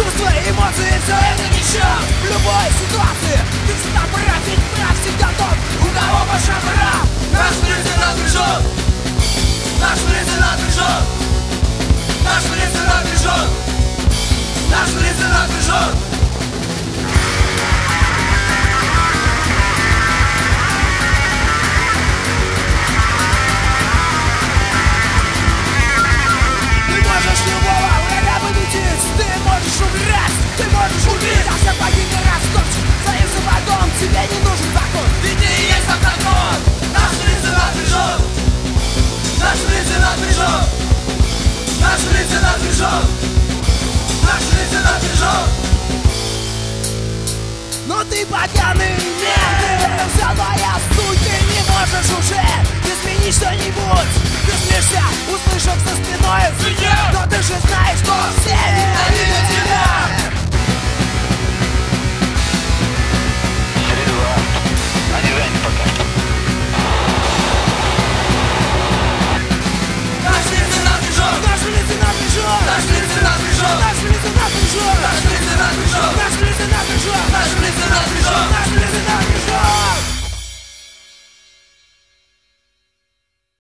Чувства, эмоции, все это ничего. В любой ситуации ты всегда прав, ведь прав всегда тот, у кого больше прав. Наш лейтенант пришел. Наш лейтенант пришел. Наш лейтенант пришел. Наш лейтенант пришел. Ты можешь любого врага победить. Ты можешь украсть, ты можешь убить. А все богини растопчут своим сапогом. Тебе не нужен закон, ведь ты и есть закон. Наш лейтенант пришел. Наш лейтенант пришел. Наш лейтенант пришел. Наш лейтенант пришел. Но ты поганый мент, это вся твоя суть. Ты не можешь уже изменить что-нибудь. Ты смеешься, услышав за спиной